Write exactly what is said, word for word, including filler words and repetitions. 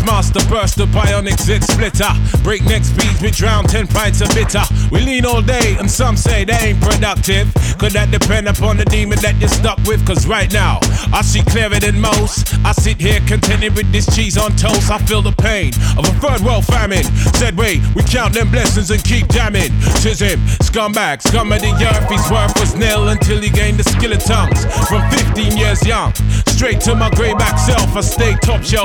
master burst the bionic zit splitter. Breakneck speeds, we drown ten pints of bitter. We lean all day and some say they ain't productive. Could that depend upon the demon that you're stuck with? Cause right now, I see clearer than most. I sit here contented with this cheese on toast. I feel the pain of a third world famine. Said wait, we count them blessings and keep jamming. Tis him, scumbag, scum of the earth. His worth was nil until he gained the skill of tongues. From fifteen years young, straight to my grayback self, I stay top shelf.